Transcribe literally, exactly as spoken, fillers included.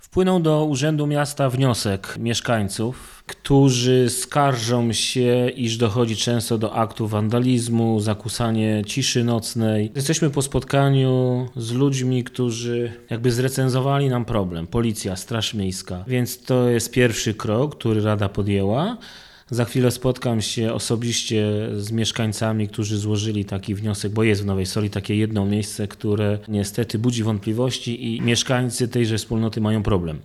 Wpłynął do Urzędu Miasta wniosek mieszkańców, którzy skarżą się, iż dochodzi często do aktów wandalizmu, zakłócanie ciszy nocnej. Jesteśmy po spotkaniu z ludźmi, którzy jakby zrecenzowali nam problem. Policja, Straż Miejska. Więc to jest pierwszy krok, który Rada podjęła. Za chwilę spotkam się osobiście z mieszkańcami, którzy złożyli taki wniosek, bo jest w Nowej Soli takie jedno miejsce, które niestety budzi wątpliwości i mieszkańcy tejże wspólnoty mają problem.